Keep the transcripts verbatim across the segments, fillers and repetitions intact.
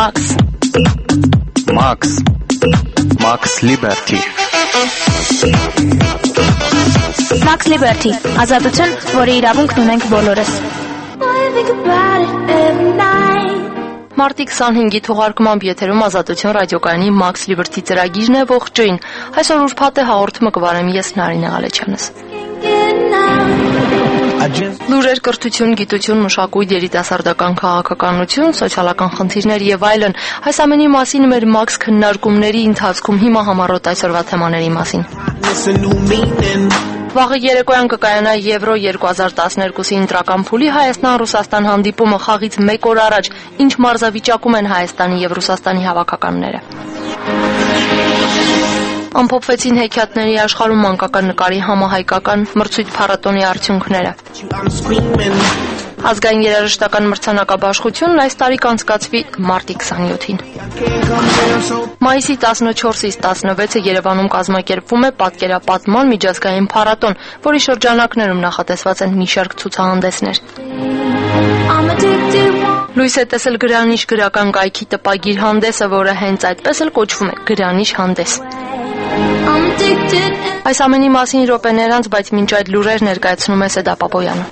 Max. Max. Max Liberty. Max Liberty. Ազատություն, որի իրավունքն ունենք բոլորս։ Մարտի քսանհինգի թողարկմամբ եթերում Ազատություն ռադիոկայանի Max Liberty ծրագիրն է, ողջույն։ Այսօր ուրբաթ է, հաղորդումը կվարեմ ես Նարինե Ղալեչյանս։ Լուրեր, կրթություն, գիտություն, մշակույթ, երիտասարդական քաղաքականություն, սոցիալական խնդիրներ եւ այլն։ Այս ամենի մասին մեր Max քննարկումների ընթացքում հիմա համառոտ այսօրվա թեմաների մասին։ Վաղը երեկոյան կկայանա Եվրո երկու հազար տասներկուսի ընտրական փուլի Հայաստան-Ռուսաստան հանդիպումը խաղից մեկ օր առաջ, ինչ մարզավիճակում են Հայաստանի եւ Ռուսաստանի հավաքականները։ Ամփոփվեցին հեքիաթների աշխարհում մանկական նկարի համահայկական մրցույթ փառատոնի արդյունքները։ Ազգային երաժշտական մրցանակաբաշխությունն այս տարի կանցկացվի մարտի քսանյոթին։ Մայիսի տասնչորսից տասնվեցը Երևանում կազմակերպվում է պատկերապատման միջազգային փառատոն, որի շրջանակներում նախատեսված են մի շարք ցուցահանդեսներ։ Լույս է տեսել Գրանիշ գրական կայքի տպագիր հանդեսը, որը հենց այդպես էլ կոչվում է Գրանիշ հանդես։ Այս ամենի մասին րոպեներ անց, բայց մինչ այդ լուրեր ներկայացնում է Սեդա Պապոյանը։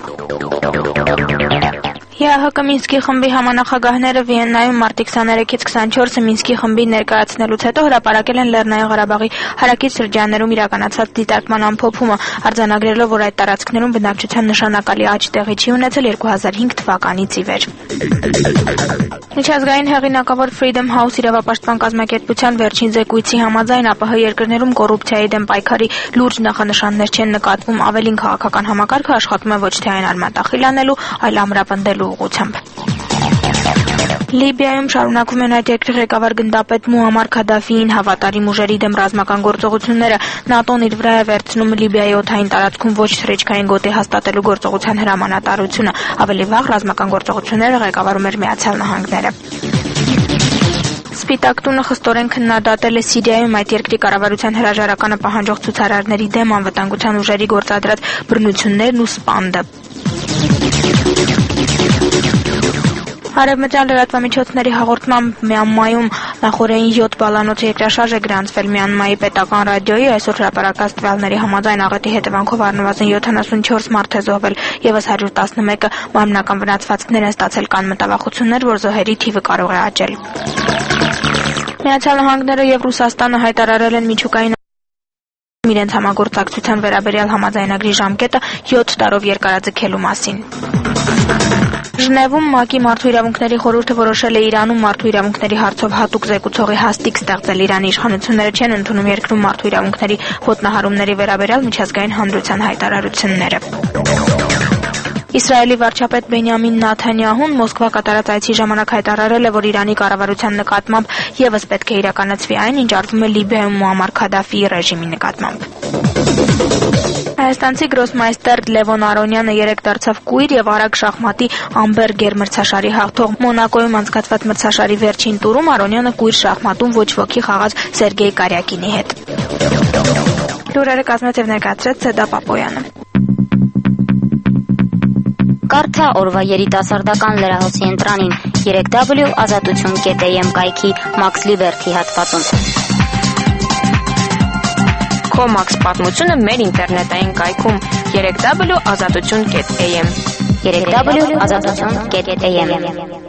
ԵԱՀԿ Մինսկի խմբի համանախագահները Վիեննայում մարտի քսաներեքից քսանչորսը Մինսկի խմբի ներկայացնելուց հետո հրապարակել են Լեռնային Ղարաբաղի հարակից շրջաններում իրականացած դիտարկման ամփոփումը, արձանագրելով, որ այդ տարածքներում բնակչության նշանակալի աճ տեղի չի ունեցել երկու հազար հինգ թվականից ի վեր։ Միջազգային հեղինակավոր Freedom House իրավապաշտպան կազմակերպության վերջին զեկույցի համաձայն ԱՊՀ երկրներում կոռուպցիայի դեմ պայքարի լուրջ նախանշաններ չեն նկատվում, ավելին քաղաքական համակարգը աշխատում է ոչ թե այն արմատախիլ անելու, այլ ամրապնդելու ուղղությամբ։ Լիբիայում շարունակվում են այդ երկրի ղեկավար գնդապետ Մուամար Քադաֆիին հավատարիմ ուժերի դեմ ռազմական գործողությունները։ ՆԱՏՕ-ն իր վրա է վերցնում Լիբիայի օդային տարածքում ոչ թռիչքային գոտի հաստատելու գործողության հրամանատարությունը։ Ավելի վաղ ռազմական գործողությունները ղեկավարում էր Միացյալ Նահանգները։ Սպիտակ տունը խստորեն քննադատել է Սիրիայում այդ երկրի կառավարության հրաժարականը պահանջող ցուցարարների դեմ անվտանգության ուժերի գործադրած բռնություններն ու սպանդը։ Արևմտյան լրատվամիջոցների հաղորդմամբ Մյանմայում նախորդին յոթ բալանոց երկրաշարժ է գրանցվել Մյանմայի պետական ռադիոյի այսօր հրապարակած տվյալների համաձայն աղետի հետևանքով առնվազն յոթանասունչորս մարդ է զոհվել եւս հարյուր տասնմեկը մարմնական վնասվածքներ են ստացել, կան մտավախություններ, որ զոհերի թիվը կարող է աճել։ Միացյալ Նահանգները եւ Ռուսաստանը հայտարարել են միջուկային իրենց համագործակցության վերաբերյալ համաձայնագրի ժամկետը յոթ տարով երկարաձգելու մասին։ Ժնևում ՄԱԿ-ի մարդու իրավունքների խորհուրդը որոշել է Իրանում մարդու իրավունքների հարցով հատուկ զեկուցողի հաստիք ստեղծել։ Իրանի իշխանությունները չեն ընդունում երկրում մարդու իրավունքների ոտնահարումների վերաբերյալ միջազգային հանրության հայտարարությունները։ Իսրայելի վարչապետ Բենյամին Նաթանյահուն Մոսկվա կատարած այցի ժամանակ հայտարարել է, որ Իրանի կառավարության նկատմամբ եւս պետք է իրականացվի այն, ինչ արվում է Լիբիայում Մուամար Քադաֆիի ռեժիմի նկատմամբ։ Հայաստանցի գրոսմայստեր Լևոն Արոնյանը երեկ դարձավ կույր եւ արագ շախմատի ամբերգեր մրցաշարի հաղթող։ Մոնակոյում անցկացված մրցաշարի վերջին տուրում Արոնյանը կույր շախմատում ոչ ոքի խաղաց Սերգեյ Կարյակինի հետ։ Լուրերը կազմեց եւ ներկայացրեց Սեդա Պապոյանը։ Կարդա օրվա երիտասարդական լրահոսի ընտրանին երեք w ազատություն կետ am կայքի Max Liberty հատվածում։ Քո Max պատմությունը մեր ինտերնետային կայքում երեք w ազատություն կետ am երեք w ազատություն կետ am։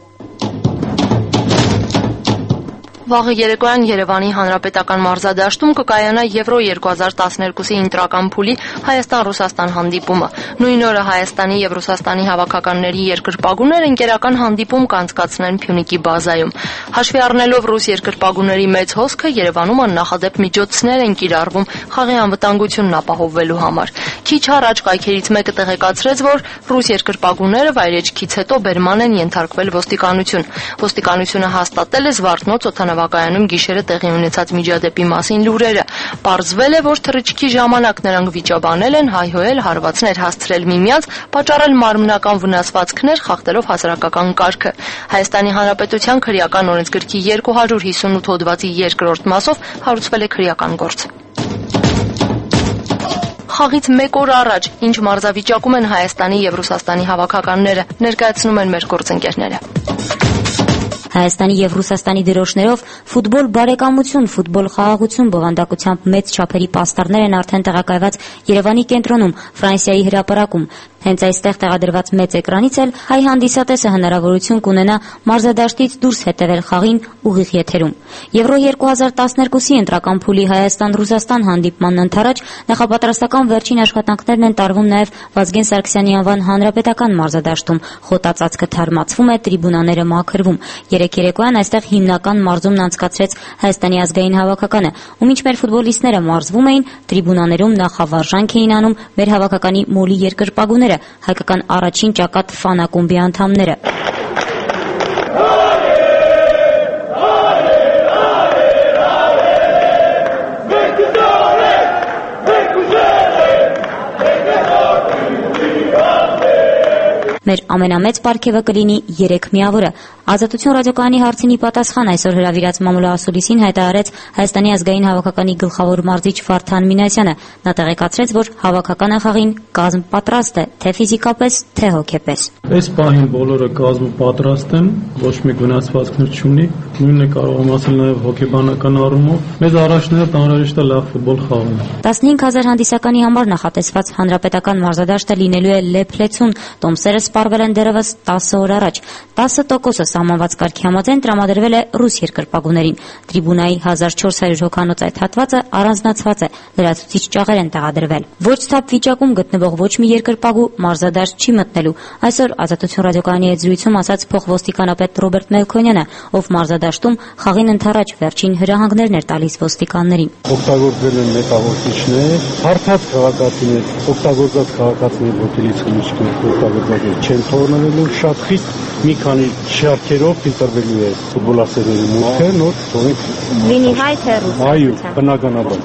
Վաղը երեկոյան Երևանի Հանրապետական մարզադաշտում կկայանա Եվրո երկու հազար տասներկուսի ընտրական փուլի Հայաստան-Ռուսաստան հանդիպումը։ Նույն օրը Հայաստանի եւ Ռուսաստանի հավաքականների երկրպագուները ընկերական հանդիպում կանցկացնեն Փյունիկի բազայում։ Հաշվի առնելով ռուս երկրպագուների մեծ հոսքը, Երևանում աննախադեպ միջոցներ են կիրառվում խաղի անվտանգությունն ապահովելու համար։ Քիչ առաջ կայքերից մեկը տեղեկացրեց, որ ռուս երկրպագուները վայրեջքից հետո բերման են ենթարկվել ոստիկանություն։ Ոստիկանությունը հաստատել է Զվարթնոց օդանավակայանում գիշերը տեղի ունեցած միջադեպի մասին լուրերը։ Պարզվել է, որ թռիչքի ժամանակ նրանք վիճաբանել են, հայհոյել, հարվածներ հասցրել միմյանց, պատճառել մարմնական վնասվածքներ, խախտելով հասարակական կարգը։ Հայաստանի Հանրապետության քրեական օրենսգրքի երկու հարյուր հիսունութ հոդվածի երկրորդ մասով հարուցվել է քրեական գործ։ Խաղից մեկ օր առաջ, ինչ մարզավիճակում են Հայաստանի եւ Ռուսաստանի հավաքականները, ներկայացնում են մեր գործընկերները։ Հայաստանի եւ Ռուսաստանի դրոշներով ֆուտբոլ բարեկամություն, ֆուտբոլ խաղաղություն բովանդակությամբ մեծ չափերի պաստառներ են արդեն տեղակայված Երևանի կենտրոնում, Ֆրանսիայի հրապարակում։ Հենց այստեղ տեղադրված մեծ էկրանից էլ հայ հանդիսատեսը հնարավորություն կունենա մարզադաշտից դուրս հետևել խաղին ուղիղ եթերում։ Եվրո երկու հազար տասներկուսի ընտրական փուլի Հայաստան-Ռուսաստան հանդիպմանն ընդառաջ նախապատրաստական վերջին աշխատանքներն են տարվում նաև Վազգեն Սարգսյանի անվան հանրապետական մարզադաշտում։ Խոտածածկը թարմացվում է, տրիբունաները մաքրվում։ Երեկ երեկոյան այստեղ հիմնական մարզումն անցկացրեց Հայաստանի ազգային հավաքականը, ու մինչ մեր ֆուտբոլիստները մարզվում էին, տրիբունաներում նախավարժանք էին անում մեր հավաքականի մոլի երկրպագուները, հայկական առաջին ճակատ ֆան-ակումբի անդամները։ Մեր ամենամեծ պարգևը կլինի երեք միավորը։ Ազատություն ռադիոկայանի հարցինի պատասխան այսօր հրավիրած մամուլի ասուլիսին հայտարարեց Հայաստանի ազգային հավաքականի գլխավոր մարզիչ Վարդան Մինասյանը։ Նա տեղեկացրեց, որ հավաքականը խաղին կազմ պատրաստ է, թե ֆիզիկապես, թե հոգեպես։ Այս պահին բոլորը կազմը պատրաստ են, ոչ մի վնասվածքներ չունի, նույնն է կարող եմ ասել նաև հոգեբանական առումով։ Մեզ առաջներդ անհրաժեշտ է լավ ֆուտբոլ խաղալ։ տասնհինգ հազար հանդիսականի համար նախատեսված հանրապետական մարզադաշտը լինելու է լեփլեցուն, տոմսերը սպառվել են դեռևս տասը օր առաջ։ տասը տոկոսը սահմանված կարգի համաձայն տրամադրվել է ռուս երկրպագուներին։ Տրիբունայի հազար չորս հարյուր հոգանոց այդ հատվածը առանձնացված է, լրացուցիչ ճաղեր են տեղադրվել։ Ոչ թափ վիճակում գտնվող ոչ մի երկրպագու մարզադաշտ չի մտնելու։ Այսօր Ազատություն ռադիոկայանի հետ զրույցում ասաց փոխոստիկանապետ Ռոբերտ Մելքոնյանը, ով մարզադաշտում խաղին ընթരാճ վերջին հրահանգներն էր տալիս ոստիկաններին։ Օգտագործվել են մետաղորդիչներ, հարթած քաղաքացիներ, օգտագործած քաղաքացիների ոտելից խմիչք օգտագործած չեն թողնելու, շատ խիստ մի քանի շարքերով ֆիլտրվելու է ֆուտբոլասերների մուտքը, նոր թողնենք լինի հայ թե ռուս։ Այո, բնականաբար։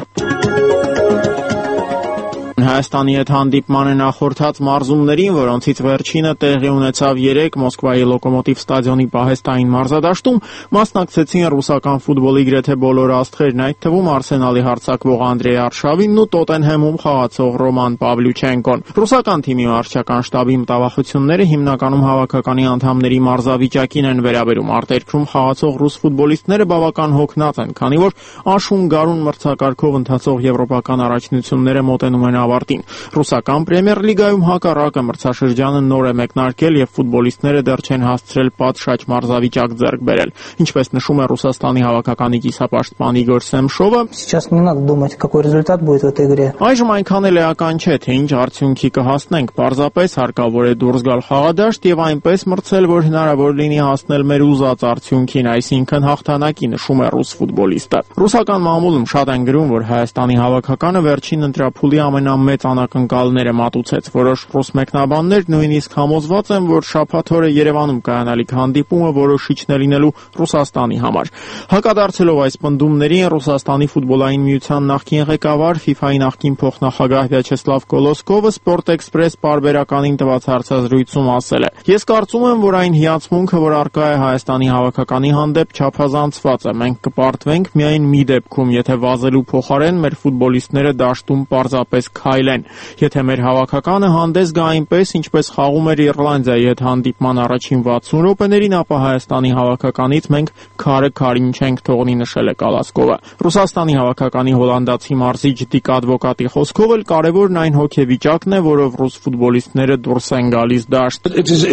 Հայաստանի հետ հանդիպման է նախորդած մարզումներին, որոնցից վերջինը տեղի ունեցավ երեկ Մոսկվայի Լոկոմոտիվ ստադիոնի պահեստային մարզադաշտում, մասնակցեցին ռուսական ֆուտբոլի գրեթե բոլոր աստղերն, այդ թվում Արսենալի հարձակվող Անդրեյ Արշավինն ու Տոտենհեմում խաղացող Ռոման Պավլյուչենկոն։ Ռուսական թիմի վարչական շտաբի մտավախությունները հիմնականում հավաքականի անդամների մարզավիճակին են վերաբերում։ Արտերկրում խաղացող ռուս ֆուտբոլիստները բավական հոգնած են, քանի որ աշուն գարուն մրցակարգով ընթացող եվրոպական առաջնությունները մոտենում են ավարտին։ Ռուսական Պրեմիեր լիգայում հակառակը մրցաշրջանը նոր է մեկնարկել եւ ֆուտբոլիստները դեռ չեն հասցրել պատշաճ մարզավիճակ ձեռք բերել։ Ինչպես նշում է Ռուսաստանի հավաքականի կիսապաշտպան Իգոր Սեմշովը, Сейчас не надо думать, какой результат будет в этой игре. Այժմ այնքան էլ էական չէ, թե ինչ արդյունքի կհասնենք, պարզապես հարկավոր է դուրս գալ խաղադաշտ եւ այնպես մրցել, որ հնարավոր լինի հասնել մեր ուզած արդյունքին, այսինքն հաղթանակի, նշում է ռուս ֆուտբոլիստը։ Ռուսական մամուլում շատ են գրում, որ Հայաստանի հավաքականը վերջին ընտրափուլի ամենամեծ անակնկալները մատուցեց։ Որոշ ռուս մեկնաբաններ նույնիսկ համոզված են, որ շաբաթ օրը Երևանում կայանալիք հանդիպումը որոշիչն է լինելու Ռուսաստանի համար։ Հակադարձելով այս պնդումներին, Ռուսաստանի ֆուտբոլային միության նախկին ղեկավար, ֆիֆայի նախկին փոխնախագահ Վյաչեսլավ Կոլոսկովը Sport-Express պարբերականին տված հարցազրույցում ասել է. Ես կարծում եմ, որ այն հիացմունքը, որ առկա է Հայաստանի հավաքականի հանդեպ, չափազանցված է։ Մենք կպարտվենք միայն մի դեպքում, եթե վազելու փոխարեն մեր ֆուտբոլիստները դաշտում պարզապես քայլեն։ Եթե մեր հավաքականը հանդես գա այնպես, ինչպես խաղում էր Իռլանդիայի հետ հանդիպման առաջին վաթսուն րոպեներին, ապա Հայաստանի հավաքականից մենք քարը քարին չենք թողնի, նշել է Կալասկովը։ Ռուսաստանի հավաքականի հոլանդացի մարզիչ Դիկ Ադվոկատի խոսքով էլ կարևորն այն հոգեվիճակն է, որով ռուս ֆուտբոլիստները դուրս են գալիս դաշտ։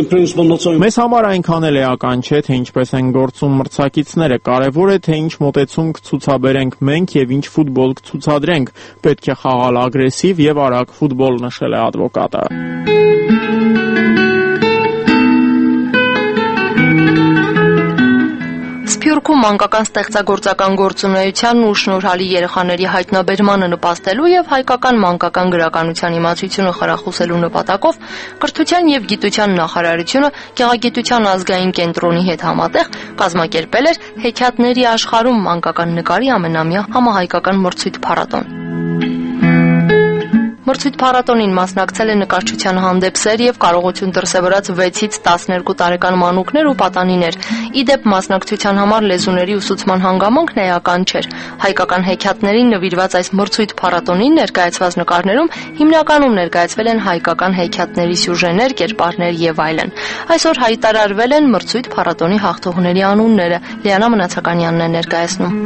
Մեզ համար այնքան էլ էական չէ, թե ինչպես են գործում մրցակիցները, կարևոր է, թե ինչ մոտեցում կցուցաբերենք մենք եւ ինչ ֆուտբոլ կցուցադրենք։ Պետք է խաղալ ագրեսիվ եւ արագ ֆուտբոլ, նշել է ադվոկատը։ Սփյուռքում մանկական ստեղծագործական գործունեությանն ու շնորհալի երեխաների հայտնաբերմանը նպաստելու եւ հայկական մանկական գրականության իմացությունը խրախուսելու նպատակով Կրթության եւ Գիտության նախարարությունը Գեղագիտության ազգային կենտրոնի հետ համատեղ կազմակերպել էր Հեքիաթների աշխարհում մանկական նկարի ամենամյա համահայկական մրցույթ փառատոն։ Մրցույթ փառատոնին մասնակցել է նկարչության հանդեպսեր եւ կարողություն դրսեւորած վեցից տասներկու տարեկան մանուկներ ու պատանիներ։ Իդեպ մասնակցության համար լեզուների ուսուցման հանգամանքն էական չէր։ Հայկական հեքիաթներին նվիրված այս մրցույթ փառատոնին ներկայացված նկարներում հիմնականում ներկայացվել են հայկական հեքիաթների սյուժեներ, կերպարներ եւ այլն։ Այսօր հայտարարվել են մրցույթ փառատոնի հաղթողների անունները։ Լիանա Մնացականյանն է ներկայացնում։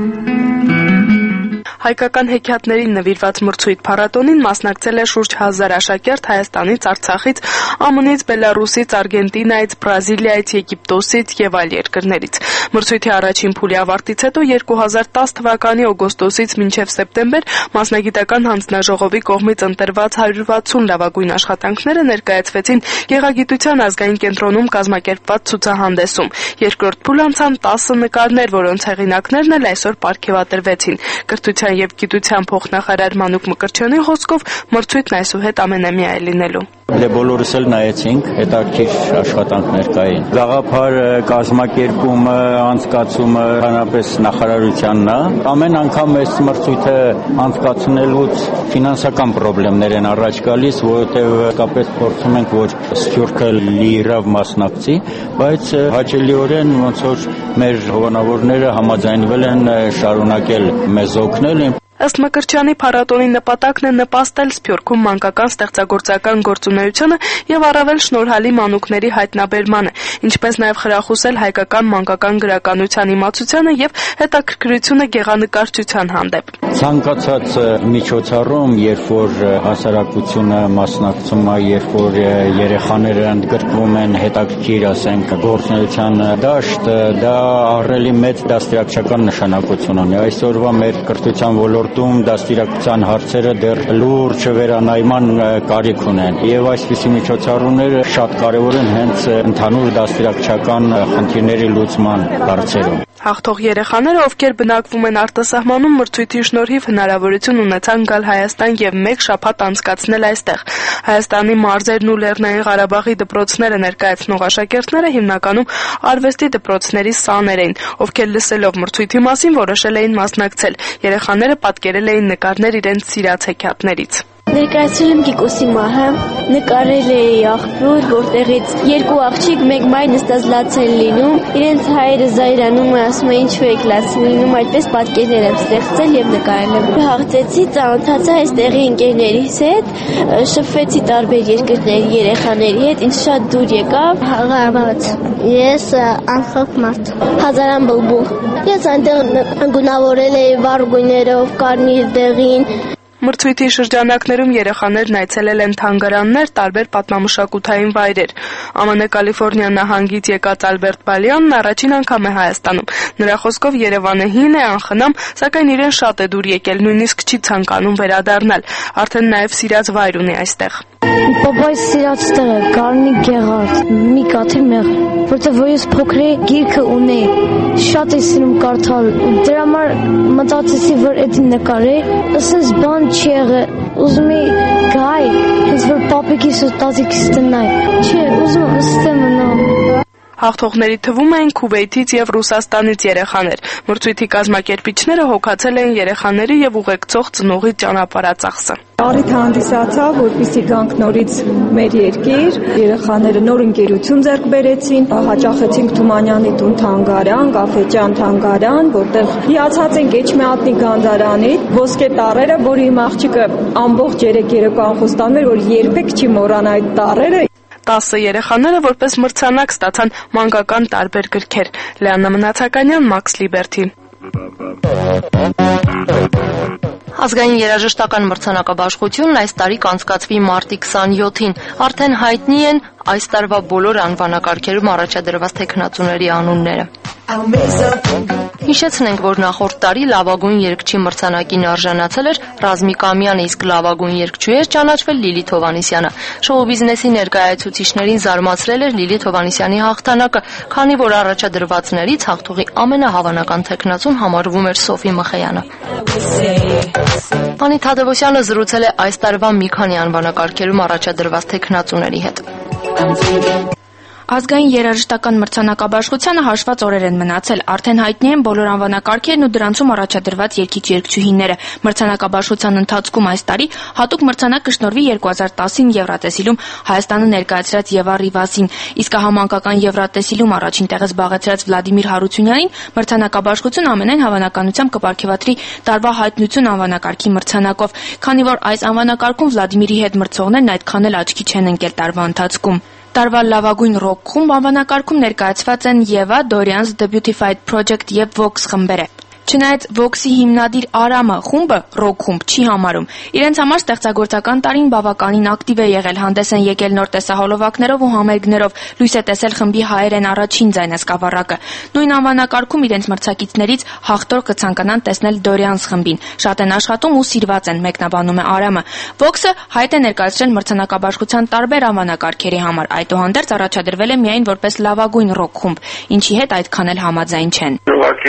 Հայկական հեքիաթներին նվիրված մրցույթ փառատոնին մասնակցել է շուրջ հազար աշակերտ Հայաստանից, Արցախից, ԱՄՆ-ից, Բելարուսից, Արգենտինայից, Բրազիլիայից, Եգիպտոսից եւ այլ երկրներից։ Մրցույթի առաջին փուլի ավարտից հետո երկու հազար տասը թվականի օգոստոսից մինչև սեպտեմբեր մասնագիտական հանձնաժողովի կողմից ընտրված հարյուր վաթսուն լավագույն աշխատանքները ներկայացվեցին Գեղագիտության ազգային կենտրոնում կազմակերպված ցուցահանդեսում։ Երկրորդ փուլ անցան տասը նկարներ, որոնց հեղինակներն էլ այսօր պարգևատրվեցին։ Կրթության եւ գիտության փոխնախարար Մանուկ Մկրտչյանի խոսքով մրցույթն այսուհետ ամենամյա է լինելու։ Դե բոլորս էլ նայեցինք, հետաքրքիր աշխատանքներ կային։ Գաղափար կազմակերպումը, անցկացումը հանրապես նախարարությանն է։ Ամեն անգամ այս մրցույթը անցկացնելուց ֆինանսական խնդիրներ են առաջ գալիս, որովհետև հատկապես փորձում ենք, որ սփյուռքը լիիրավ մասնակցի, բայց հաճելիորեն ոնց որ մեր հովանավորները համաձայնվել են շարունակել մեզ օգնել։ Ըստ Մկրտչյանի փառատոնի նպատակն է նպաստել Սփյուռքում մանկական ստեղծագործական գործունեությանը եւ առավել շնորհալի մանուկների հայտնաբերմանը, ինչպես նաեւ խրախուսել հայկական մանկական գրականության իմացությանը եւ հետաքրքրությունը գեղանկարչության հանդեպ։ Ցանկացած միջոցառում, երբ որ հասարակությունը մասնակցում է, երբ որ երեխաները ընդգրկվում են հետաքրքիր, ասենք, գործունեության դաշտ, դա ահռելի մեծ դաստիարակչական նշանակություն ունի։ Այսօրվա մեր կրթության ոլորտում դաստիարակության հարցերը դեռ լուրջ վերանայման կարիք ունեն եւ այսպիսի միջոցառումները շատ կարեւոր են հենց ընդհանուր դաստիարակչական խնդիրների լուծման հարցերում։ Հաղթող երեխաները, ովքեր բնակվում են արտասահմանում, մրցույթի շնորհիվ հնարավորություն ունեցան գալ Հայաստան եւ մեկ շաբաթ անցկացնել այստեղ։ Հայաստանի մարզերն ու Լեռնային Ղարաբաղի դպրոցները ներկայացնող աշակերտները հիմնականում արվեստի դպրոցների սաներ էին, ովքեր լսելով մրցույթի մասին որոշել էին մասնակցել։ Երեխաները պատկերել էին նկարներ իրենց սիրած հեքիաթներից։ Ներկայացրել եմ Կիկոսի մահը, նկարել էի աղբյուր, որտեղից երկու աղջիկ մեկ մայ նստած լաց են լինում, իրենց հայերը զայրանում է, ասում է ինչու եք լաց լինում, այդպես պատկերներ եմ ստեղծել եւ նկարել եմ։ Հաղթեցի, ծանոթացա այստեղի ընկերներիս հետ, շփվեցի տարբեր երկրների երեխաների հետ, ինձ շատ դուր եկավ։ Ղարաբաղից։ Ես անխոփ մարդ։ Հազարան բլբուլ։ Ես այնտեղ գունավորել էի վառ գույներով, կարմիր դեղին։ Մրցույթի շրջանակներում երեխաներն այցելել են թանգարաններ, տարբեր պատմամշակութային վայրեր։ ԱՄՆ Կալիֆոռնիա նահանգից եկած Ալբերտ Բալյանն առաջին անգամ է Հայաստանում։ Նրա խոսքով Երևանը հին է, անխնամ, սակայն իրեն շատ է դուր եկել, նույնիսկ չի ցանկանում վերադառնալ։ Արդեն նաև սիրած վայր ունի այստեղ։ Պապայս սիրած տեղը Գառնի Գեղարդ, մի կաթիլ մեղ, որտեղ որ ես փոքր էի գիրքը ունեի, շատ էի սիրում կարդալ, դրա համար մտածեցի, որ այդ նկարել, ասես բան չի եղել, ուզում էի գայ, հենց որ պապիկիս ու տատիկիս տնայ, չէ, ուզում եմ ստե մնամ։ Հաղթողների թվում էին Քուվեյթից եւ Ռուսաստանից երեխաներ։ Մրցույթի կազմակերպիչները հոգացել են երեխաների եւ ուղեկցող ծնողի ճանապարհածախսը։ Առիթ հանդիսացավ, որպեսզի գանք նորից մեր երկիր, երեխաները նոր ընկերություն ձեռք բերեցին, հաճախեցինք Թումանյանի տուն թանգարան, Կաֆեճան թանգարան, որտեղ հիացած ենք Էջմիածնի գանձարանի ոսկե տառերը, որի իմ աղջիկը ամբողջ երեք երեկո անխոստանում էր, որ երբեք չի մոռանա այդ տառերը։ տասը երեխաները որպես մրցանակ ստացան մանկական տարբեր գրքեր։ Լիանա Մնացականյան, Մաքս Լիբերթի։ Ազգային երաժշտական մրցանակաբաշխությունն այս տարի կանցկացվի մարտի քսանյոթին։ Արդեն հայտնի են այս տարվա բոլոր անվանակարգերում առաջադրված թեկնածուների անունները։ Հիշեցնենք, որ նախորդ տարի լավագույն երգչի մրցանակին արժանացել էր Ռազմիկ Ամյանը, իսկ լավագույն երգչուհի էր ճանաչվել Լիլիթ Հովհաննիսյանը։ Շոու բիզնեսի ներկայացուցիչներին զարմացրել էր Լիլիթ Հովհաննիսյանի հաղթանակը, քանի որ առաջադրվածներից հաղթողի ամենահավանական թեկնածուն համարվում էր Սոֆի Մխեյանը։ Անի Թադևոսյանը զրուցել է այս տարվա մի քանի անվանակարգերում առաջադրված թեկնածուների հետ։ Ազգային երաժշտական մրցանակաբաշխությանը հաշված օրեր են մնացել, արդեն հայտնի են բոլոր անվանակարգերն ու դրանցում առաջադրված երգիչ-երգչուհիները։ Մրցանակաբաշխության ընթացքում այս տարի հատուկ մրցանակ կշնորհվի երկու հազար տասին Եվրատեսիլում Հայաստանը ներկայացրած Եվա Ռիվասին, իսկ համանկական Եվրատեսիլում առաջին տեղը զբաղեցրած Վլադիմիր Հարությունյանին մրցանակաբաշխությունը ամենայն հավանականությամբ կպարգևատրի տարվա հայտնություն անվանակարգի մրցանակով, քանի որ այս անվանակարգում Վլադիմիրի հետ մրցողներն այդքան էլ աչքի չեն ընկել տարվա ընթացքում։ Տարվա լավագույն ռոք խումբ անվանակարգում ներկայացված են Եվա, Dorian's The Beautified Project և Vox խմբերը։ Չնայած Vox-ի հիմնադիր Արամը խումբը ռոք խումբ չի համարում, իրենց համար ստեղծագործական տարին բավականին ակտիվ է եղել, հանդես են եկել նոր տեսահոլովակներով ու համերգներով, լույս է տեսել խմբի հայերեն առաջին ձայնասկավառակը։ Նույն անվանակարգում իրենց մրցակիցներից հաղթող կցանկանան տեսնել Dorian's խմբին, շատ են աշխատում ու սիրված են, մեկնաբանում է Արամը։ Vox-ը հայտ է ներկայացրել մրցանակաբաշխության տարբեր անվանակարգերի համար, այդուհանդերձ առաջադրվել է միայն որպես լավագույն ռոք խումբ, ինչի հետ այդքան էլ համաձայն չեն։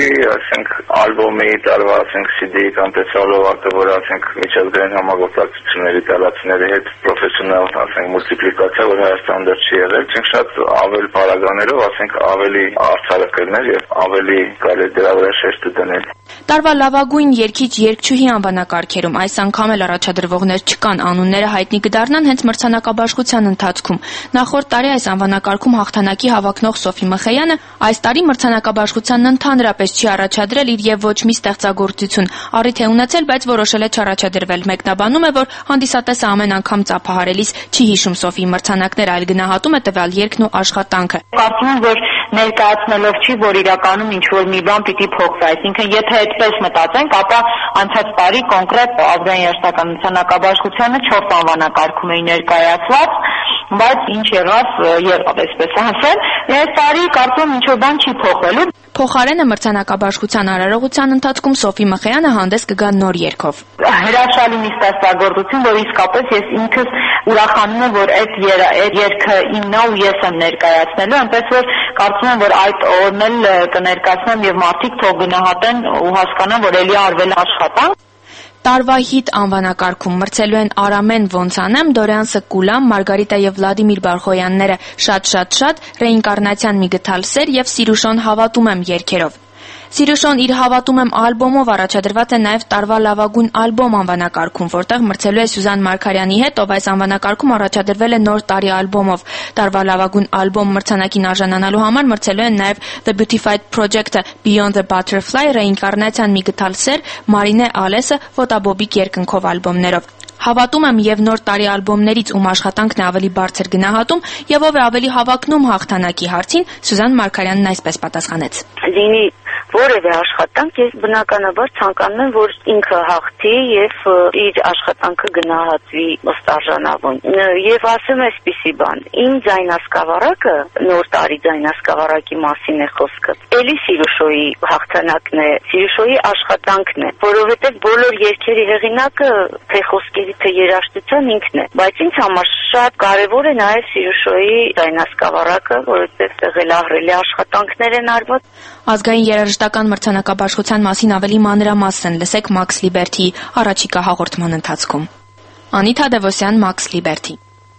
Ալբոմի տարվա ասենք սի դի-ի կամ տեսահոլովակը, որ ասենք միջազգային համագործակցությունների տարածքների հետ պրոֆեսիոնալ ասենք մուլտիպլիկացիա, որ Հայաստանում դեռ չի եղել, ցենք շատ ավել պարագաներով ասենք ավելի արդարակերներ եւ ավելի կարելի դրա վրա շեշտը դնել։ Տարվա լավագույն երգիչ-երգչուհի անվանակարգերում այս անգամ էլ առաջադրվողներ չկան, անունները հայտնի կդառնան հենց մրցանակաբաշխության ընթացքում։ Նախորդ տարի այս անվանակարգում հաղթանակի հավակնող Սոֆի Մխեյանը այս տարի մրցանակաբաշխությանն ընդհանրապես չի առաջադրել իր եւ ոչ մի ստեղծագործություն, առիթ է ունեցել, բայց որոշել է չառաջադրվել։ Մեկնաբանում է, որ հանդիսատեսը ամեն անգամ ծափահարելիս չի հիշում Սոֆիի մրցանակները, այլ գնահատում է տվյալ երգն ու աշխատանքը։ Կարծում եմ, որ ներկայացնելով չի, որ իրականում ինչ որ մի բան պիտի փոխվի, այսինքն եթե այդպես մտածենք, ապա անցած տարի կոնկրետ ազգային երաժշտական մրցանակաբաշխությանը չորս անվանակարգում էի ներկայացված, բայց ինչ եղավ, եղավ այսպես ասել, այս տարի կարծում ինչ որ բան չի փոխվելու։ Փոխարենը մրցանակաբաշխության արարողության ընթացքում Սոֆի Մխեյանը հանդես կգա նոր երգով։ Հրաշալի մի ստեղծագործություն, որ իսկապես ես ինքս ուրախանում եմ, որ այդ երգը իմն է ու ես եմ ներկայացնելու, այնպես որ կարծում եմ, որ այդ օրն էլ կներկայացնեմ եւ մարդիկ թող գնահատեն ու հասկանան, որ էլի արվել աշխատանք։ Տարվա հիթ անվանակարգում մրցելու են Արամեն ոնց անեմ, Դորյանսը Կուլամ, Մարգարիտա եւ Վլադիմիր Բարխոյանները շատ-շատ-շատ, Ռեինկարնացիան մի գթալ սեր եւ Սիրուշոն հավատում եմ երգերով։ Սիրուշոն իր հավատում եմ ալբոմով առաջադրված է նաև տարվա լավագույն ալբոմ անվանակարգում, որտեղ մրցելու է Սյուզան Մարգարյանի հետ, ով այս անվանակարգում առաջադրվել է նոր տարի ալբոմով։ Տարվա լավագույն ալբոմ մրցանակին արժանանալու համար մրցելու են նաև The Beautified Project-ը, Beyond the Butterfly, Ռեինկարնացիան մի գթալ սեր, Մարինե Ալեսը ֆոտաբոբիկ երկնքով ալբոմներով։ Հավատում եմ եւ նոր տարի ալբոմներից ում աշխատանքն է ավելի բարձր գնահատում եւ ով է ավելի հավակնում հաղթանակի հարցին, Սյուզան Մարգարյանն այսպես պատասխանեց։ Լինի որևէ աշխատանք, ես բնականաբար ցանկանում եմ, որ ինքը հաղթի եւ իր աշխատանքը գնահատվի ըստ արժանավուն։ Եվ ասեմ այսպիսի բան. իմ ձայնասկավառակը, նոր տարի ձայնասկավառակի մասին է խոսքը։ Էլի Սիրուշոյի հաղթանակն է, Սիրուշոյի աշխատանքն է, որովհետեւ բոլոր երգերի հեղինակը թե խոսքերի թե երաժշտության ինքն է, բայց ինձ համար շատ կարեւոր է նաեւ Սիրուշոյի ձայնասկավառակը, որովհետեւ տեղել ահռելի աշխատանքներ են արված։ Ազգային երաժշտական մրցանակաբաշխության մասին ավելի մանրամասն լսեք Մաքս Լիբերթիի առաջիկա հաղորդման ընթացքում։ Անիթա Դևոսյան, Մաքս Լիբերթի։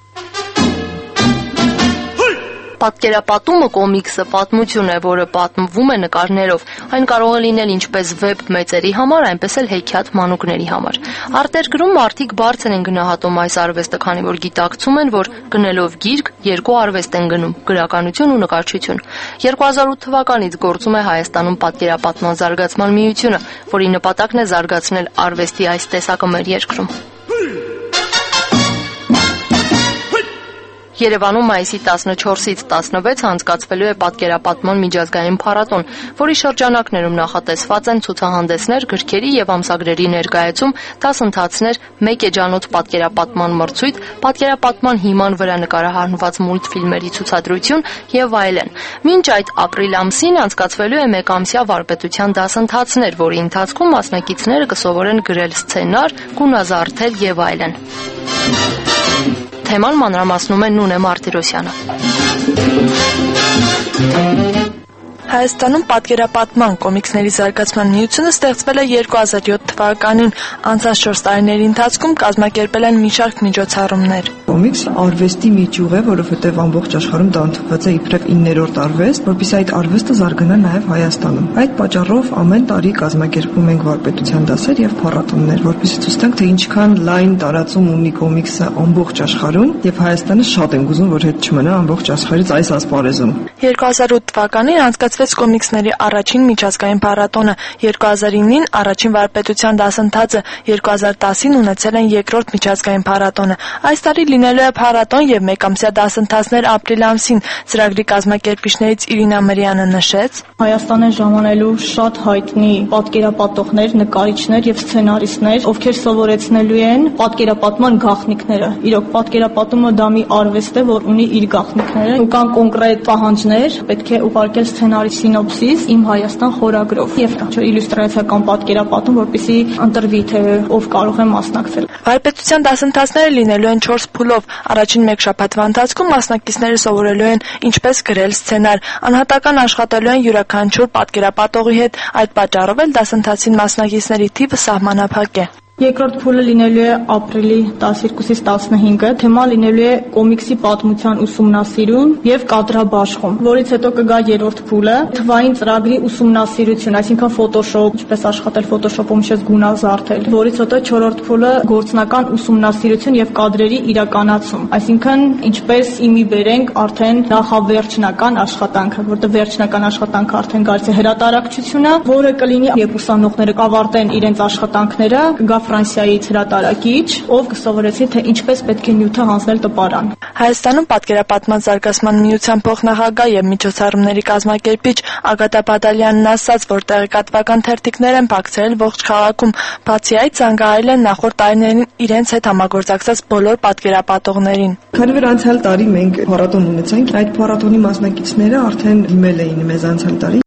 Պատկերապատումը կոմիքսը պատմություն է, որը պատմվում է նկարներով։ Այն կարող է լինել ինչպես վեբ մեծերի համար, այնպես էլ հեքիաթ մանուկների համար։ Արտերկրում մարդիկ բարձր են գնահատում այս արվեստը, քանի որ գիտակցում են, որ գնելով գիրք երկու արվեստ են գնում՝ գրականություն ու նկարչություն։ երկու հազար ութ թվականից գործում է Հայաստանում պատկերապատման զարգացման միությունը, որի նպատակն է զարգացնել արվեստի այս տեսակը մեր երկրում։ Երևանում մայիսի տասնչորսից տասնվեց անցկացվելու է պատկերապատման միջազգային փառատոն, որի շրջանակներում նախատեսված են ցուցահանդեսներ, գրքերի եւ ամսագրերի ներկայացում, դասընթացներ, մեկ էջանոց պատկերապատման մրցույթ, պատկերապատման հիման վրա նկարահանված մուլտֆիլմերի ցուցադրություն եւ այլն։ Մինչ այդ ապրիլ ամսին անցկացվելու է մեկամսյա վարպետության դասընթացներ, որի ընթացքում մասնակիցները կսովորեն գրել սցենար, գունազարդել եւ այլն։ Թեման մանրամասնում է Նունե Մարտիրոսյանը։ Հայաստանում պատկերապատման կոմիքսների զարգացման միությունը ստեղծվել է երկու հազար յոթ թվականին, անցած չորս տարիների ընթացքում կազմակերպել են մի շարք միջոցառումներ։ Կոմիքս արվեստի միջուղ է, որովհետև ամբողջ աշխարհում դա ընդունված է իբրև իններորդ արվեստ, որովհետև այդ արվեստը զարգանա նաև Հայաստանում։ Այդ պատճառով ամեն տարի կազմակերպում ենք վարպետության դասեր եւ փառատոներ, որովհետև ցույց տանք, թե ինչքան լայն տարածում ունի կոմիքսը ամբողջ աշխարհում եւ Հայաստանը շատ ենք ուզում, որ հետ չմնա ամբողջ աշխարհից այս ասպարեզում։ երկու հազար ութ թվականին անցկացվեց կոմիքսների առաջին միջազգային փառատոնը, երկու հազար ինին առաջին վարպետության դասընթացը, երկու հազար տասին ունեցել են երկրորդ միջազգային փառատոնը։ Այս տարի լինելու է փառատոն եւ մեկամսյա դասընթացներ ապրիլ ամսին։ Ծրագրի կազմակերպիչներից Իրինա Մրյանը նշեց. Հայաստան են ժամանելու շատ հայտնի պատկերապատողներ, նկարիչներ եւ սցենարիստներ, ովքեր սովորեցնելու են պատկերապատման գաղտնիքները։ Իրոք պատկերապատումը դա մի արվեստ է, որ ունի իր գաղտնիքները, ու կան կոնկրետ պահանջներ, պետք է ուղարկել սցենարի սինոպսիս Իմ Հայաստան խորագրով եւ իլյուստրացիական պատկերապատում, որպեսզի ընտրվի թե ով կարող է մասնակցել։ Վարպետության դասընթացները լինելու են չորս փուլով։ Առաջին մեկ շաբաթվա ընթացքում մասնակիցները սովորելու են ինչպես գրել սցենար, անհատական աշխատելու են յուրաքանչյուր պատկերապատողի հետ, այդ պատճառով էլ դասընթացին մասնակիցների թիվը սահմանափակ է։ Երկրորդ փուլը լինելու է ապրիլի տասներկուսից տասնհինգը, թեման լինելու է կոմիքսի պատմության ուսումնասիրում եւ կադրաբաշխում, որից հետո կգա երրորդ փուլը, թվային ծրագրի ուսումնասիրություն, այսինքն Photoshop, ինչպես աշխատել Photoshop-ում ինչպես գունազարդել, որից հետո չորրորդ փուլը գործնական ուսումնասիրություն եւ կադրերի իրականացում, այսինքն ինչպես իմի բերենք արդեն նախավերջնական աշխատանքը, որտեղ վերջնական աշխատանքը արդեն գալիս է հրատարակչությունը, որը կլինի երբ ուսանողները կավարտեն իրենց աշխատանքները, կգա Ֆրանսիայից հրատարակիչ, ով կսովորեցնի, թե ինչպես պետք է նյութը հանձնել տպարան։ Հայաստանում պատկերապատման զարգացման միության փոխնախագահ եւ միջոցառումների կազմակերպիչ Ագատա Բադալյանն ասաց, որ տեղեկատվական թերթիկներ են փակցրել ողջ քաղաքում, բացի այդ զանգահարել են նախորդ տարիներին իրենց հետ համագործակցած բոլոր պատկերապատողներին։ Քանի որ անցյալ տարի մենք փառատոն ունեցանք, այդ փառատոնի մասնակիցները արդեն իմել էին մեզ անցյալ տարի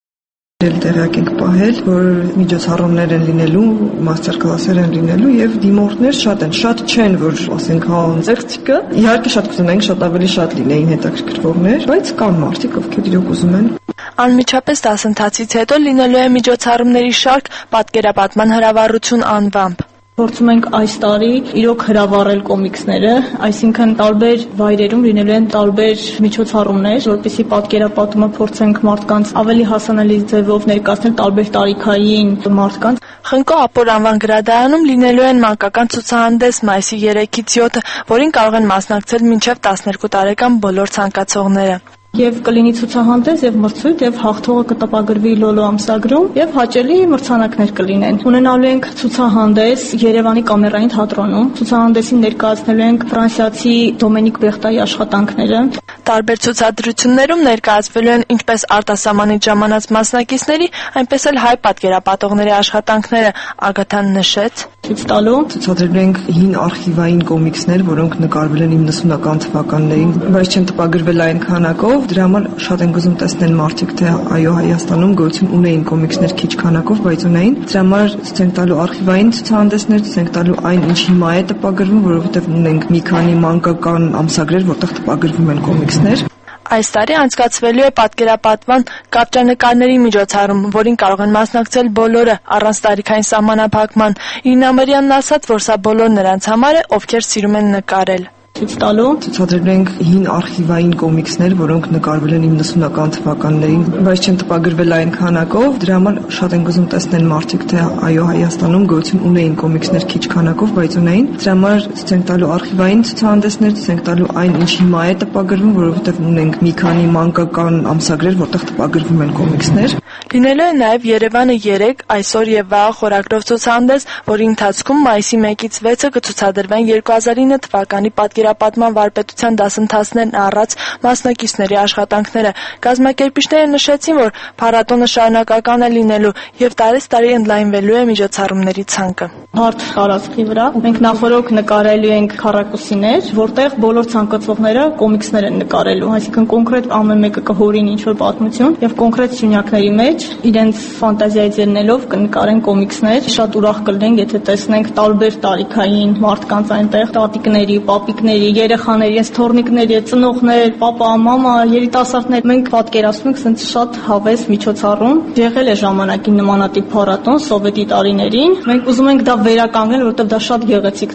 Տեղյակ ենք պահել, որ միջոցառումներ են լինելու, մաստեր կլասեր են լինելու եւ դիմորդներ շատ են, շատ չեն, որ ասենք հա ձեղցիկը։ Իհարկե շատ կուզենային շատ ավելի շատ լինեին հետաքրքրվողներ, բայց կան մարդիկ, ովքեր իրոք ուզում են։ Անմիջապես դասընթացից հետո լինելու է միջոցառումների շարք պատկերապատման հրավառություն անվամբ։ Փորձում ենք այս տարի իրոք հրավառել կոմիքսները, այսինքն տարբեր վայրերում լինելու են տարբեր միջոցառումներ, որպեսզի պատկերապատումը փորձենք մարդկանց ավելի հասանելի ձևով ներկայացնել տարբեր տարիքային մարդկանց։ Խնկո Ապոր անվան գրադարանում լինելու են մանկական ցուցահանդես մայիսի երեքից յոթը, որին կարող են մասնակցել մինչև տասներկու տարեկան բոլոր ցանկացողները։ Եվ կլինի ցուցահանդես եւ մրցույթ եւ հաղթողը կտպագրվի Լոլո ամսագրում եւ հաճելի մրցանակներ կլինեն։ Ունենալու ենք ցուցահանդես Երևանի կամերային թատրոնում։ Ցուցահանդեսին ներկայացնելու ենք ֆրանսիացի Դոմենիկ Բեխտայի աշխատանքները։ Տարբեր ցուցադրություններում ներկայացվելու են ինչպես արտասահմանից ժամանած մասնակիցների, այնպես էլ հայ պատկերապատողների աշխատանքները, Ագաթան նշեց։ Ցույց տալու ցուցադրելու ենք հին արխիվային կոմիքսներ, որոնք նկարվել են իննսունական թվականներին, բայց չեն տպագրվել այն քանակով։ Դրա համար շատ են գուզում տեսնել մարդիկ, թե այո Հայաստանում գոյություն ունեին կոմիքսներ քիչ քանակով, բայց ունեին։ Դրա համար ցույց տալու արխիվային ցուցահանդեսներ, ցույց տալու այն, ինչ հիմա է տպագրվում, որովհետև ունենք մի քանի մանկական ամսագրեր, որտեղ տպագրվում են կոմիքսներ։ Այս տարի անցկացվելու է պատկերապատման կարճանկարների միջոցառում, որին կարող են մասնակցել բոլորը առանց տարիքային սահմանափակման։ Իրինա Մրյանն ասաց, որ սա բոլոր նրանց համար է, ովքեր սիրում են նկարել։ Ցույց տալու ցուցադրելու ենք հին արխիվային կոմիքսներ, որոնք նկարվել են իննսունական թվականներին, բայց չեն տպագրվել այն քանակով։ Դրա համար շատ են գուզում տեսնել մարդիկ, թե այո Հայաստանում գոյություն ունեին կոմիքսներ քիչ քանակով, բայց ունեին։ Դրա համար ցույց տալու արխիվային ցուցահանդեսներ, ցույց տալու այն, ինչ հիմա է տպագրվում, որովհետև ունենք մի քանի մանկական ամսագրեր, որտեղ տպագրվում են կոմիքսներ։ Լինելու է նաև Երևանը երեք այսօր եւ վաղ խորագրով ցուցահանդես, որի ընթացքում մայիսի մեկից վեցը կցուցադրվեն երկու հազար ինը թվականի պատկերապատման վարպետության դասընթացներն առած մասնակիցների աշխատանքները։ Կազմակերպիչները նշեցին, որ փառատոնը շարունակական է լինելու եւ տարեցտարի ընդլայնվելու է միջոցառումների ցանկը։ Հարթ տարածքի վրա մենք նախորոք նկարելու ենք քառակուսիներ, որտեղ բոլոր ցանկացողները կոմիքսներ են նկարելու, այսինքն կոնկրետ ամեն մեկը կհորին ինչ-որ պատմություն եւ կոնկրետ սյունյակների մեջ իրենց ֆանտազիայից ելնելով կնկարեն կոմիքսներ։ Շատ ուրախ կլինենք, եթե տեսնենք տարբեր տարիքային մարդկանց այնտեղ, տատիկների, պապիկների, երեխաների, ես թոռնիկների, ծնողներ, պապա, մամա, երիտասարդներ։ Մենք պատկերացնում ենք ասենց շատ հավես միջոցառում։ Եղել է ժամանակին նմանատիպ փառատոն սովետի տարիներին։ Մենք ուզում ենք դա վերականգնել, որովհետև դա շատ գեղեցիկ տոն է։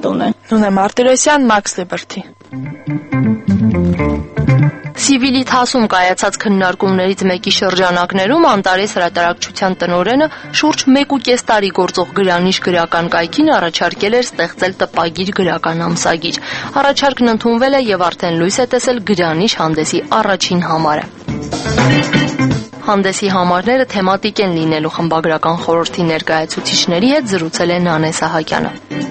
Նունե Մարտիրոսյան, Max Liberty։ Սիվիլի թասում կայացած քննարկումներից մեկի շրջանակներում Անտարես հրատարակչության տնօրենը շուրջ մեկ ու կես տարի գործող Գրանիշ գրական կայքին առաջարկել էր ստեղծել տպագիր գրական ամսագիր։ Առաջարկն ընդունվել է եւ արդեն լույս է տեսել Գրանիշ հանդեսի առաջին համարը։ Հանդեսի համարները թեմատիկ են լինելու խմբագրական խորհրդի ներկայացուցիչների հետ զրուցել է Նանե Սահակյանը։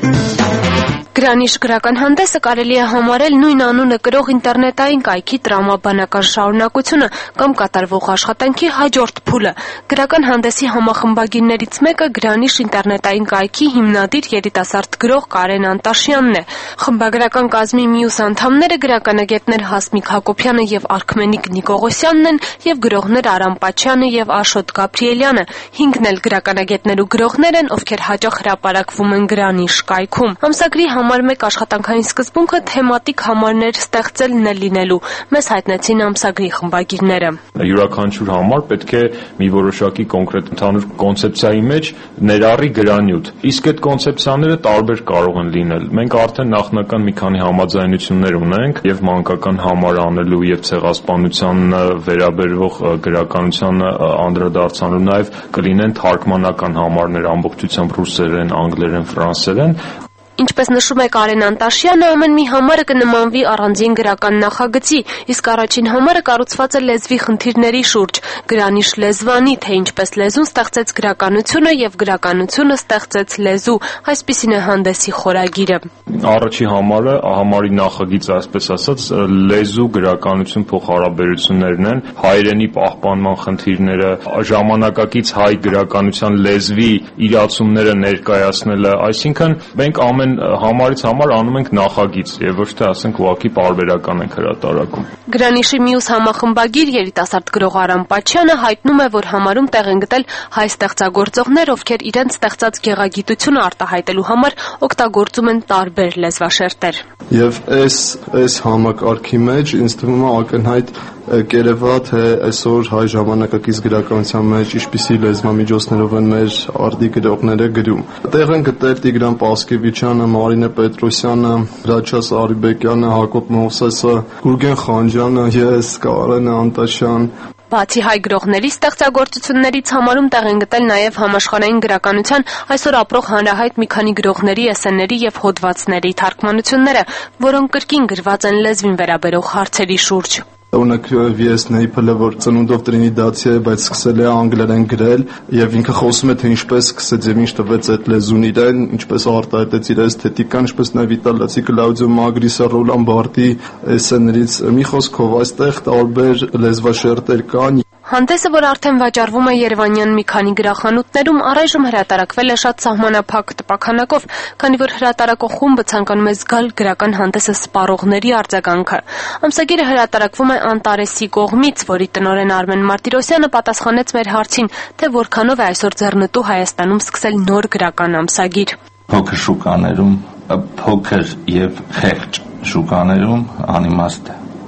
Գրանիշ գրական հանդեսը կարելի է համարել նույն անունը կրող ինտերնետային կայքի տրամաբանական շարունակությունը կամ կատարվող աշխատանքի հաջորդ փուլը։ Գրական հանդեսի համախմբագիրներից մեկը Գրանիշ ինտերնետային կայքի հիմնադիր երիտասարդ գրող Կարեն Անտաշյանն է։ Խմբագրական կազմի մյուս անդամները գրականագետներ Հասմիկ Հակոբյանը եւ Արքմենիկ Նիկողոսյանն են եւ գրողներ Արամ Պաչյանը եւ Աշոտ Գաբրիելյանը։ Հինգն էլ գրականագետներ ու գրողներ են, ովքեր հաճախ հրապարակվում են Գրանիշ կայքում։ Ամսագրի Համար մեկ աշխատանքային սկզբունքը թեմատիկ համարներ ստեղծելն է լինելու։ Մեզ հայտնեցին ամսագրի խմբագիրները։ Յուրաքանչյուր համար պետք է մի որոշակի կոնկրետ ընդհանուր կոնցեպցիայի մեջ ներառի գրանյութ։ Իսկ այդ կոնցեպցիաները տարբեր կարող են լինել։ Մենք արդեն նախնական մի քանի համաձայնություններ ունենք եւ մանկական համար անելու եւ ցեղասպանության վերաբերող գրականության անդրադարձանալու նաեւ կլինեն թարգմանական համարներ ամբողջությամբ ռուսերեն, անգլերեն, ֆրանսերեն։ Ինչպես նշում է Կարեն Անտաշյանը, ամեն մի համարը կնմանվի առանձին գրական նախագծի, իսկ առաջին համարը կառուցված է լեզվի խնդիրների շուրջ, Գրանիշ լեզվանի, թե ինչպես լեզուն ստեղծեց գրականությունը եւ գրականությունը ստեղծեց լեզու, այսպիսին է հանդեսի խորագիրը։ Առաջի համարը, համարի նախագիծը, այսպես ասած, լեզու գրականություն փոխհարաբերություններն են, հայերենի պահպանման խնդիրները, ժամանակակից հայ գրականության լեզվի իրացումները ներկայացնելը, այսինքն մենք ամեն համարից համար անում ենք նախագիծ եւ ոչ թե ասենք ուղղակի պարբերական ենք հրատարակում։ Գրանիշի մյուս համախմբագիր երիտասարդ գրող Արամ Պաչյանը հայտնում է, որ համարում տեղ են գտել հայ ստեղծագործողներ, ովքեր իրենց ստեղծած գեղագիտությունը արտահայտելու համար օգտագործում են տարբեր լեզվաշերտեր։ Եվ այս այս համակարգի մեջ ինձ թվում է ակնհայտ կերևա թե այսօր հայ ժամանակակից գրականության մեջ ինչպիսի լեզվամիջոցներով են մեր արդի գրողները գրում։ Տեղ են գտել Տիգրան Պասկևիչյանը, Մարինե Պետրոսյանը, Հրաչյա Սարիբեկյանը, Հակոբ Մովսեսը, Գուրգեն Խանջյանը, ես, Կարեն Անտաշյան։ Բացի հայ գրողների ստեղծագործություններից համարում տեղ են գտել նաև համաշխարհային գրականության այսօր ապրող հանրահայտ մի քանի գրողների էսսեների եւ հոդվածների թարգմանությունները, որոնք կրկին գրված են լեզվին վերաբերող հարցերի շուրջ։ Օրինակ վի էս Նեյփելը, որ ծնունդով տրինիդացի է, բայց սկսել է անգլերեն գրել եւ ինքը խոսում է թե ինչպես սկսեց եւ ինչ տվեց այդ լեզուն իրեն, ինչպես արտահայտեց իր էսթետիկան, ինչպես նաեւ իտալացի Կլաուդիո Մագրիսը, Ռոլան Բարտի էսսեներից մի խոսքով այստեղ տարբեր լեզվաշերտեր կան։ Հանդեսը, որ արդեն վաճառվում է Երևանյան մի քանի գրախանութներում, առայժմ հրատարակվել է շատ սահմանափակ տպաքանակով, քանի որ հրատարակող խումբը ցանկանում է զգալ գրական հանդեսը սպառողների արձագանքը։ Ամսագիրը հրատարակվում է Անտարեսի կողմից, որի տնօրեն Արմեն Մարտիրոսյանը պատասխանեց մեր հարցին, թե որքանով է այսօր ձեռնտու Հայաստանում սկսել նոր գրական ամսագիր։ Փոքր շուկաներում, փոքր եւ խեղճ շուկաներում անիմաստ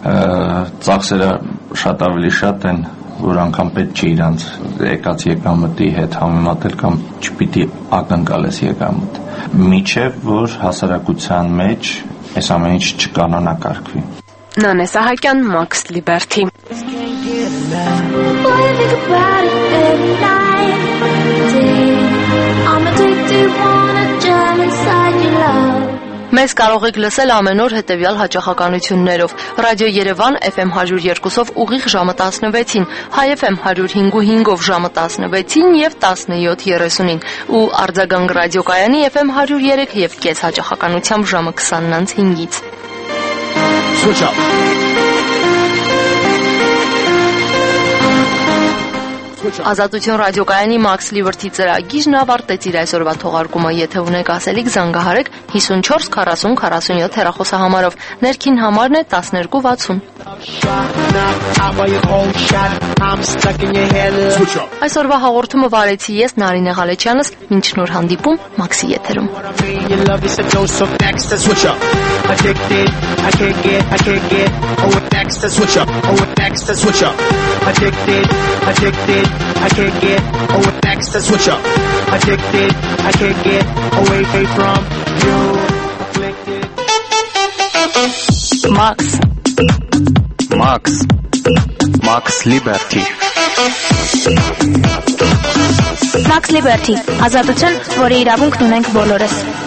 ծախսերը շատ ավելի շատ են, որ անգամ պետք չի իրանց եկած եկամտի հետ համեմատել կամ չպիտի ակնկալես եկամտ, միջև որ հասարակության մեջ այս ամեն ինչ չկանոնակարգվի։ Նանե Սահակյան, Max Liberty։ Մեզ կարող եք լսել ամեն օր հետևյալ հաճախականություններով. Ռադիո Երևան Էֆ Էմ հարյուր երկուսով ուղիղ ժամը տասնվեցին, Հայ Էֆ Էմ հարյուր հինգ ու հինգով ժամը տասնվեցին եւ տասնյոթ երեսունին ու Արձագանք ռադիոկայանի Էֆ Էմ հարյուր երեք եւ կես հաճախականությամբ ժամը քսանից հինգից։ Switch up. Ազատություն ռադիոկայանի Max Liberty ծրագիրն ավարտեց իր այսօրվա թողարկումը, եթե ունեք ասելիք զանգահարեք հիսունչորս քառասուն քառասունյոթ հեռախոսահամարով, ներքին համարն է տասներկու վաթսուն։ Այսօրվա հաղորդումը վարեցի ես Նարինե Ղալեչյանս, մինչ նոր հանդիպում Մաքսի եթերում։ Addicted, I can't get, I can't get, oh it next to switch up, oh it next to switch up. Addicted, addicted, I can't get, oh it next to switch up. Addicted, I can't get away from you. Afflicted. Max Max Max Liberty Max Liberty ազատություն, որի իրավունքն ունենք բոլորս